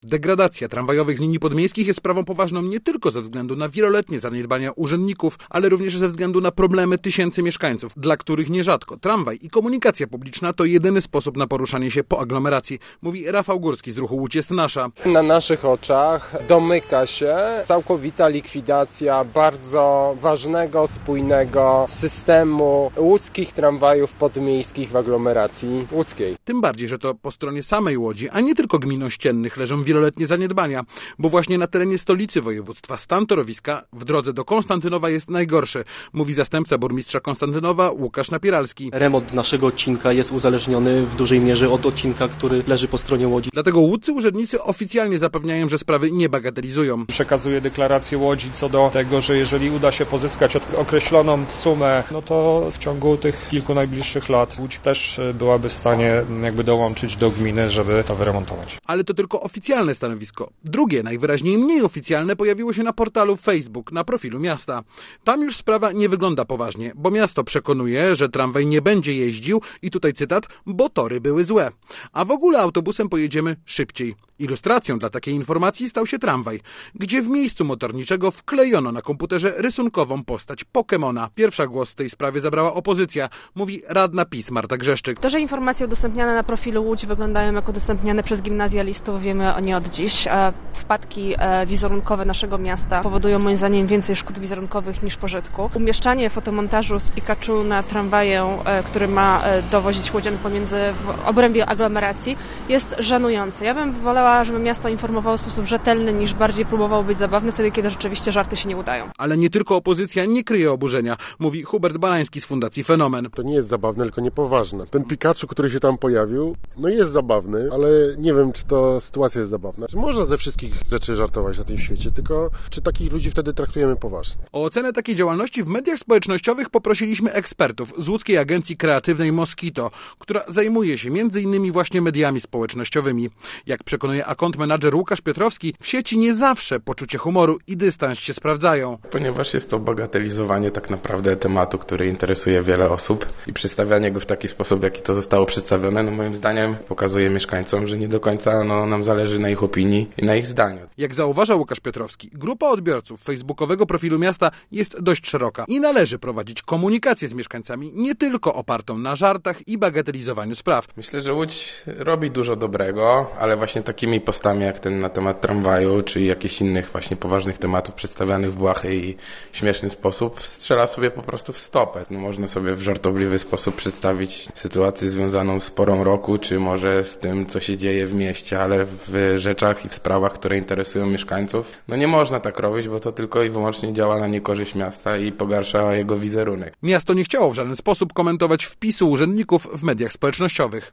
Degradacja tramwajowych linii podmiejskich jest sprawą poważną nie tylko ze względu na wieloletnie zaniedbania urzędników, ale również ze względu na problemy tysięcy mieszkańców, dla których nierzadko tramwaj i komunikacja publiczna to jedyny sposób na poruszanie się po aglomeracji, mówi Rafał Górski z ruchu Łódź jest nasza. Na naszych oczach domyka się całkowita likwidacja bardzo ważnego, spójnego systemu łódzkich tramwajów podmiejskich w aglomeracji łódzkiej. Tym bardziej, że to po stronie samej Łodzi, a nie tylko gmin ościennych leżą wieloletnie zaniedbania, bo właśnie na terenie stolicy województwa stan torowiska w drodze do Konstantynowa jest najgorszy, mówi zastępca burmistrza Konstantynowa Łukasz Napieralski. Remont naszego odcinka jest uzależniony w dużej mierze od odcinka, który leży po stronie Łodzi. Dlatego łódzcy urzędnicy oficjalnie zapewniają, że sprawy nie bagatelizują. Przekazuję deklarację Łodzi co do tego, że jeżeli uda się pozyskać określoną sumę, no to w ciągu tych kilku najbliższych lat Łódź też byłaby w stanie dołączyć do gminy, żeby to wyremontować. Ale to tylko oficjalne stanowisko. Drugie, najwyraźniej mniej oficjalne, pojawiło się na portalu Facebook, na profilu miasta. Tam już sprawa nie wygląda poważnie, bo miasto przekonuje, że tramwaj nie będzie jeździł i tutaj cytat, bo tory były złe. A w ogóle autobusem pojedziemy szybciej. Ilustracją dla takiej informacji stał się tramwaj, gdzie w miejscu motorniczego wklejono na komputerze rysunkową postać Pokemona. Pierwsza głos w tej sprawie zabrała opozycja, mówi radna PiS Marta Grzeszczyk. To, że informacje udostępniane na profilu Łódź wyglądają jak udostępniane przez gimnazjalistów, wiemy nie od dziś. Wpadki wizerunkowe naszego miasta powodują moim zdaniem więcej szkód wizerunkowych niż pożytku. Umieszczanie fotomontażu z Pikachu na tramwaju, który ma dowozić łodzian pomiędzy w obrębie aglomeracji, jest żenujące. Ja bym wolała, żeby miasto informowało w sposób rzetelny, niż bardziej próbowało być zabawne wtedy, kiedy rzeczywiście żarty się nie udają. Ale nie tylko opozycja nie kryje oburzenia, mówi Hubert Barański z Fundacji Fenomen. To nie jest zabawne, tylko niepoważne. Ten Pikachu, który się tam pojawił, no jest zabawny, ale nie wiem, czy to sytuacja jest zabawna. Czy można ze wszystkich rzeczy żartować na tym świecie, tylko czy takich ludzi wtedy traktujemy poważnie? O ocenę takiej działalności w mediach społecznościowych poprosiliśmy ekspertów z łódzkiej agencji kreatywnej Moskito, która zajmuje się m.in. właśnie mediami społecznościowymi. Jak przekonuje account manager Łukasz Piotrowski, w sieci nie zawsze poczucie humoru i dystans się sprawdzają. Ponieważ jest to bagatelizowanie tak naprawdę tematu, który interesuje wiele osób i przedstawianie go w taki sposób, jaki to zostało przedstawione, no moim zdaniem pokazuje mieszkańcom, że nie do końca nam zależy na ich opinii i na ich zdaniu. Jak zauważa Łukasz Piotrowski, grupa odbiorców facebookowego profilu miasta jest dość szeroka i należy prowadzić komunikację z mieszkańcami nie tylko opartą na żartach i bagatelizowaniu spraw. Myślę, że Łódź robi dużo dobrego, ale właśnie takimi postami jak ten na temat tramwaju, czy jakichś innych właśnie poważnych tematów przedstawianych w błahy i śmieszny sposób strzela sobie po prostu w stopę. No, można sobie w żartobliwy sposób przedstawić sytuację związaną z porą roku, czy może z tym, co się dzieje w mieście, ale w rzeczach i w sprawach, które interesują mieszkańców, no nie można tak robić, bo to tylko i wyłącznie działa na niekorzyść miasta i pogarsza jego wizerunek. Miasto nie chciało w żaden sposób komentować wpisu urzędników w mediach społecznościowych.